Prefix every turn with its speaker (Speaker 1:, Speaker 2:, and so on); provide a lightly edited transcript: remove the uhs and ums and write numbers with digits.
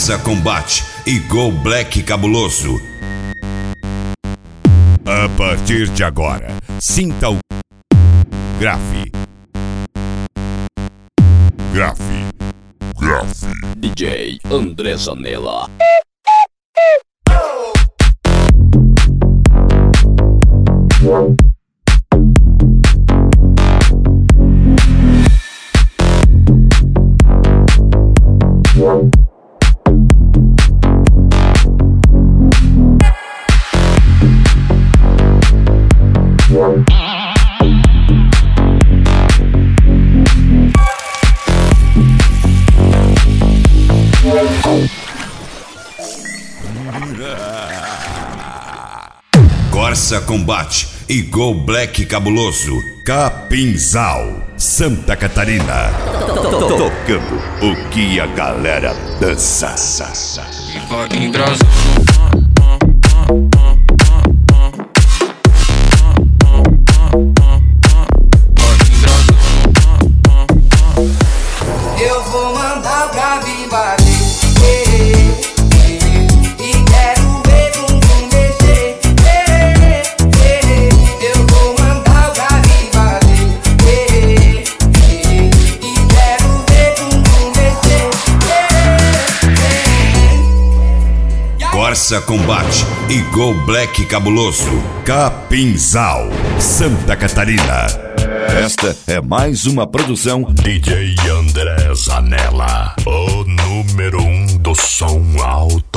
Speaker 1: Corsa Combate e Go Black Cabuloso. A partir de agora, sinta o Grave.
Speaker 2: DJ André Zanella.
Speaker 1: Corsa Combate e Go Black Cabuloso. Capinzal, Santa Catarina. Tocando o que a galera dança.
Speaker 3: Eu vou mandar o grave bater.
Speaker 1: Corsa Combate e Go Black Cabuloso. Capinzal, Santa Catarina. Esta é mais uma produção
Speaker 4: DJ André Zanella, o número 1 do som alto.